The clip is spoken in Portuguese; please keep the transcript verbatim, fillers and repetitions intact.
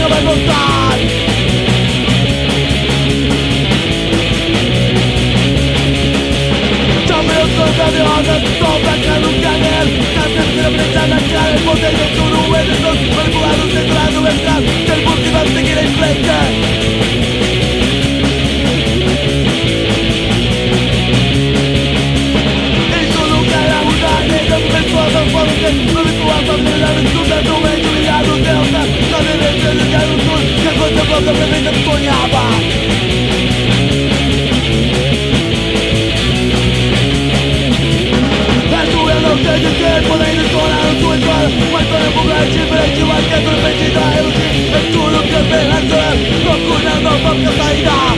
nunca vai voltar. Chame os contra de rodas, sobra que nunca ver. Na terceira brecha na cara, botei no suru, eles dos manipulados dentro do mercado. Ter busca e vamos seguir em frente. Pessoas podem ser habituadas a brilhar em tudo, é do meio brilhar no delta. Só de vez em ligar no sul, que a coisa volta para mim que sonhava. Perto eu não sei dizer, podem descolar a sua história. Mas para publicar diferente, mas que é de repente dá elogio. É tudo que eu tenho a dizer, procurando a própria saída.